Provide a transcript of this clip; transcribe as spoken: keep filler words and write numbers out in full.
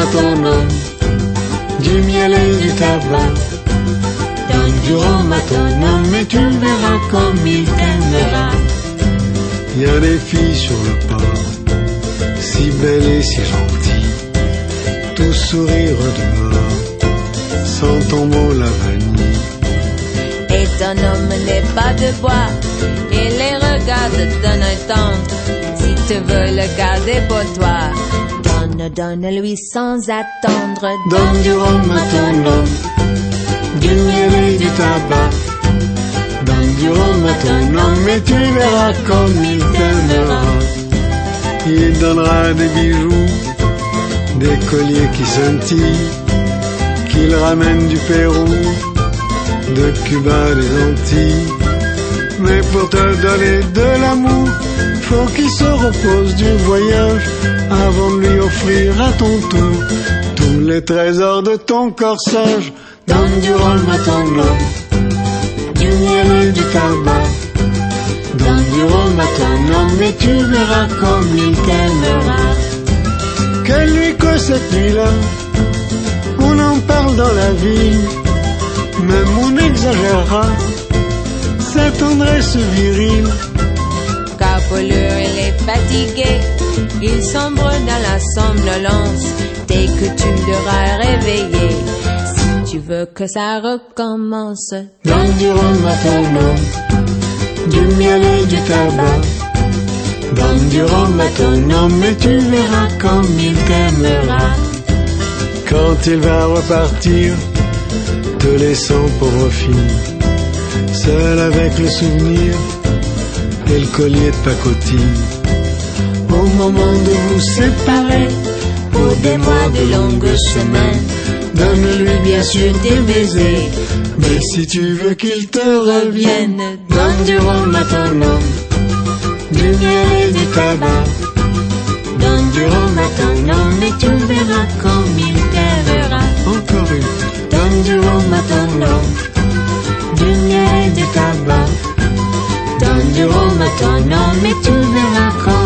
ton homme, du miel et du tabac. Donne du rhum à ton homme et tu verras comme il t'aimera. Il y a des filles sur le port, si belles et si gentilles, tout sourire dehors, sentant bon la vanille. Et ton homme n'est pas de bois, il les regarde d'un œil tendre. Si tu veux le garder pour toi, donne, donne-lui sans attendre. Donne du rhum à ton homme, du miel et du tabac. Donne du rhum à ton homme et tu verras comme il t'aimera. Il donnera des bijoux, des colliers qui scintillent, qu'il ramène du Pérou, de Cuba, des Antilles. Mais pour te donner de l'amour, faut qu'il se repose du voyage avant de lui offrir à ton tour tous les trésors de ton corsage. Donne du rhum à ton homme, du miel et du tabac. Donne du rhum à ton homme et tu verras comme il t'aimera. Quelle nuit que cette nuit-là, on en parle dans la ville, même on exagérera sa tendresse virile. Car pour lui il est fatigué, il sombre dans la somnolence. Dès que tu l'auras réveillé, si tu veux que ça recommence, donne du rhum à ton homme, du miel et du tabac. Donne du rhum à ton homme et tu verras comme il t'aimera. Quand il va repartir, te laissant pauvre fille, seul avec le souvenir et le collier de pacotille. Au moment de vous séparer, pour des mois de longues semaines, donne-lui bien sûr des baisers. Mais si tu veux qu'il te revienne, donne du rhum à ton homme, du miel et du tabac. Donne du rhum à ton homme et tu verras comme il t'aimera. Encore une. Donne du rhum à ton homme, du miel et du tabac. Donne du rhum à ton homme et tu verras comme